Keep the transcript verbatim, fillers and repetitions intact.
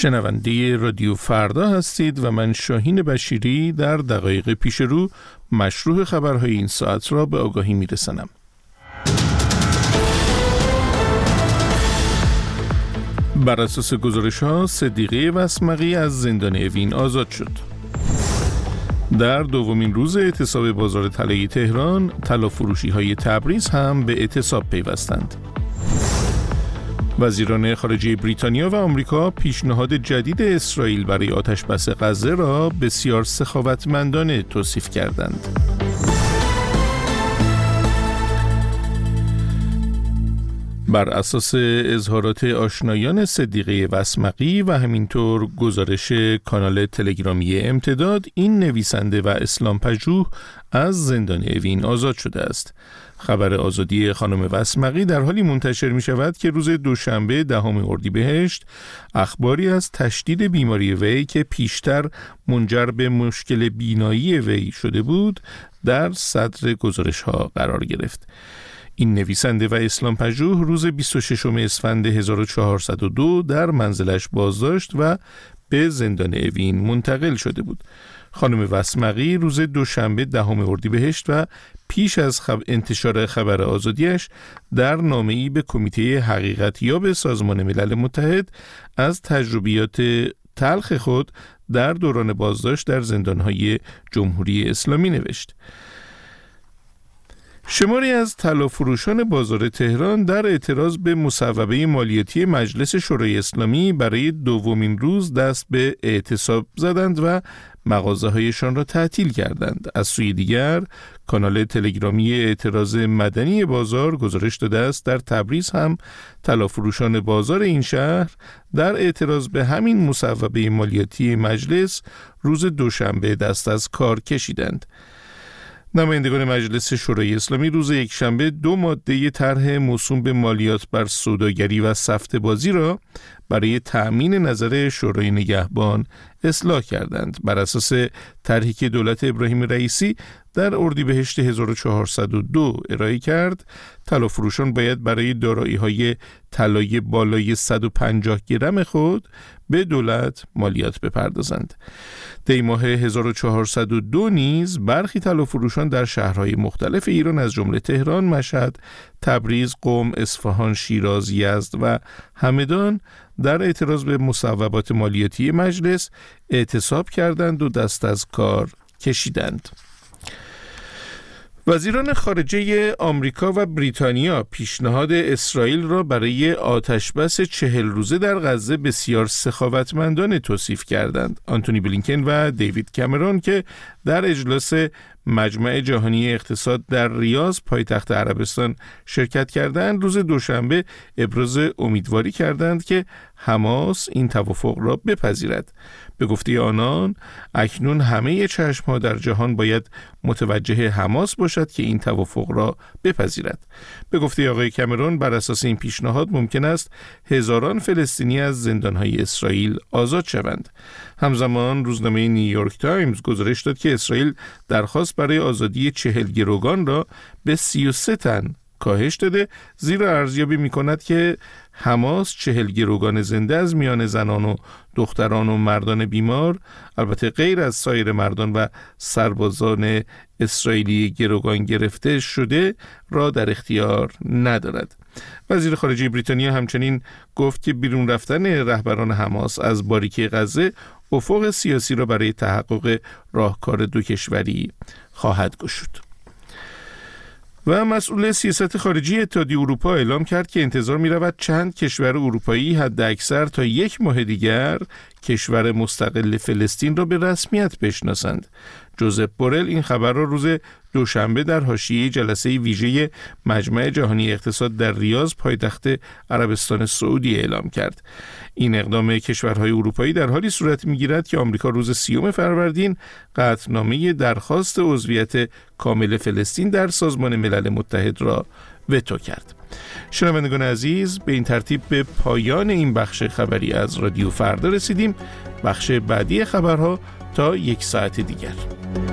شنونده رادیو فردا هستید و من شاهین بشیری در دقایق پیش رو مشروع خبرهای این ساعت را به آگاهی میرسانم. بر اساس گزارش‌ها صدیقه وسمقی از زندان اوین آزاد شد. در دومین روز اعتصاب بازار طلایی تهران، طلافروشی‌های تبریز هم به اعتصاب پیوستند. وزیران خارجه بریتانیا و آمریکا پیشنهاد جدید اسرائیل برای آتشبس غزه را بسیار سخاوتمندانه توصیف کردند. بر اساس اظهارات آشنایان صدیقه وسمقی و همینطور گزارش کانال تلگرامی امتداد، این نویسنده و اسلام پژوه از زندان اوین آزاد شده است. خبر آزادی خانم وسمقی در حالی منتشر می شود که روز دوشنبه دهم اردیبهشت اخباری از تشدید بیماری وی که پیشتر منجر به مشکل بینایی وی شده بود در صدر گزارش ها قرار گرفت. این نویسنده و اسلام پژوه روز بیست و ششم اسفند هزار و چهارصد و دو در منزلش بازداشت و به زندان اوین منتقل شده بود. خانم وسمقی روز دوشنبه دهم اردیبهشت و پیش از خب انتشار خبر آزادیش در نامه‌ای به کمیته حقیقتیاب سازمان ملل متحد از تجربیات تلخ خود در دوران بازداشت در زندان‌های جمهوری اسلامی نوشت. شماری از طلافروشان بازار تهران در اعتراض به مصوبه مالیاتی مجلس شورای اسلامی برای دومین روز دست به اعتصاب زدند و مغازه‌هایشان را تعطیل کردند. از سوی دیگر کانال تلگرامی اعتراض مدنی بازار گزارش داده است در تبریز هم طلافروشان بازار این شهر در اعتراض به همین مصوبه مالیاتی مجلس روز دوشنبه دست از کار کشیدند. نمایندگان مجلس شورای اسلامی روز یکشنبه دو ماده طرح موسوم به مالیات بر سوداگری و سفته بازی را برای تأمین نظر شورای نگهبان اصلاح کردند. بر اساس طرحی که دولت ابراهیم رئیسی در اردیبهشت هزار و چهارصد و دو ارائه کرد، طلافروشان باید برای دارایی‌های طلای بالای صد و پنجاه گرم خود به دولت مالیات بپردازند. دی ماه هزار و چهارصد و دو نیز برخی طلافروشان در شهرهای مختلف ایران از جمله تهران، مشهد، تبریز، قم، اصفهان، شیراز، یزد و همدان در اعتراض به مصوبات مالیاتی مجلس اعتصاب کردند و دست از کار کشیدند. وزیران خارجه آمریکا و بریتانیا پیشنهاد اسرائیل را برای آتشبس چهل روزه در غزه بسیار سخاوتمندانه توصیف کردند. آنتونی بلینکن و دیوید کامرون که در اجلاس مجمع جهانی اقتصاد در ریاض پایتخت عربستان شرکت کردند، روز دوشنبه ابراز امیدواری کردند که حماس این توافق را بپذیرد. به گفته آنان اکنون همه چشم‌ها در جهان باید متوجه حماس باشد که این توافق را بپذیرد. به گفته آقای کامرون بر اساس این پیشنهاد ممکن است هزاران فلسطینی از زندان‌های اسرائیل آزاد شوند. همزمان روزنامه نیویورک تایمز گزارش داد که اسرائیل درخواست برای آزادی چهل گروگان را به سی و سه تن کاهش داده، زیرا ارزیابی می کند که حماس چهل گروگان زنده از میان زنان و دختران و مردان بیمار، البته غیر از سایر مردان و سربازان اسرائیلی گروگان گرفته شده، را در اختیار ندارد. وزیر خارجه بریتانیا همچنین گفت که بیرون رفتن رهبران حماس از باریکه غزه افق سیاسی را برای تحقق راهکار دو کشوری خواهد گشود. و مسئول سیاست خارجی اتحادیه اروپا اعلام کرد که انتظار می رود چند کشور اروپایی حد اکثر تا یک ماه دیگر کشور مستقل فلسطین را به رسمیت بشناسند. جوزپ بورل این خبر را روز دوشنبه در حاشیه جلسه ویژه مجمع جهانی اقتصاد در ریاض پایتخت عربستان سعودی اعلام کرد. این اقدام کشورهای اروپایی در حالی صورت می‌گیرد که آمریکا روز سیوم فروردین قطعنامه درخواست عضویت کامل فلسطین در سازمان ملل متحد را وتو کرد. شنوندگان عزیز، به این ترتیب به پایان این بخش خبری از رادیو فردا رسیدیم. بخش بعدی خبرها تا یک ساعت دیگر.